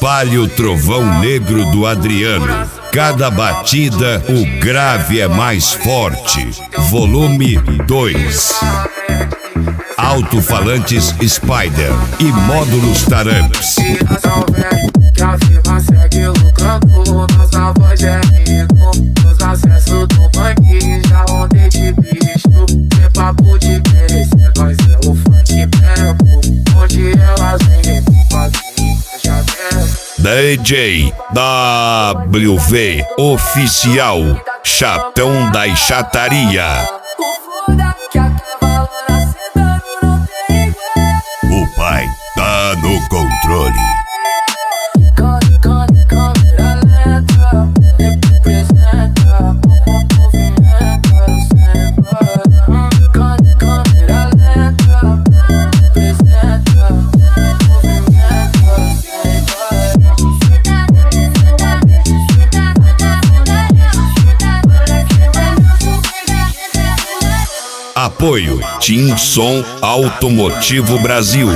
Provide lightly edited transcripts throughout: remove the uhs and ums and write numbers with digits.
Espalhe o trovão negro do Adriano. Cada batida, o grave é mais forte. Volume 2. Alto-falantes Spider e módulos Taramps. Que a firma segue lucrando, nossa voz é rico. Nos acessos do banque, já ontem te visto. Sem papo de merecer, nós é o funk mesmo. Onde elas vêm, fazem, já mesmo. DJ WV Oficial, Chatão da Chataria. O pai tá no controle. Apoio Team Som Automotivo Brasil.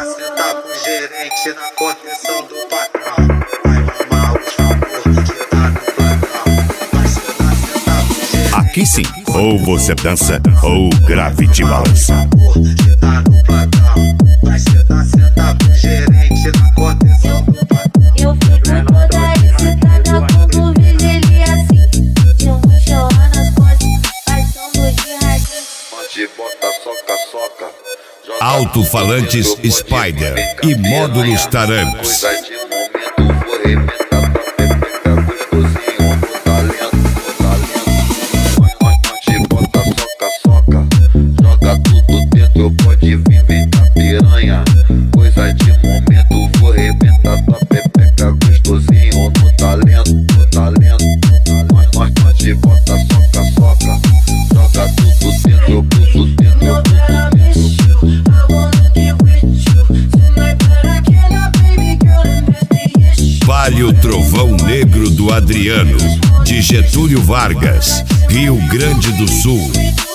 Aqui sim, ou você dança ou o grave te balança. Eu fico toda excitada quando vejo ele assim. Eu vou chorar nas costas, faz som do Girardinho. Alto-falantes Spider e módulos Taramps. Joga tudo dentro, pode vir, vem da piranha. Coisa de momento, vou arrebentar tua pepeca gostosinho no talento, no talento. Nós te bota soca, soca. Joga tudo dentro, tudo dentro, tudo dentro. Espalhe o trovão negro do Adriano, de Getúlio Vargas, Rio Grande do Sul.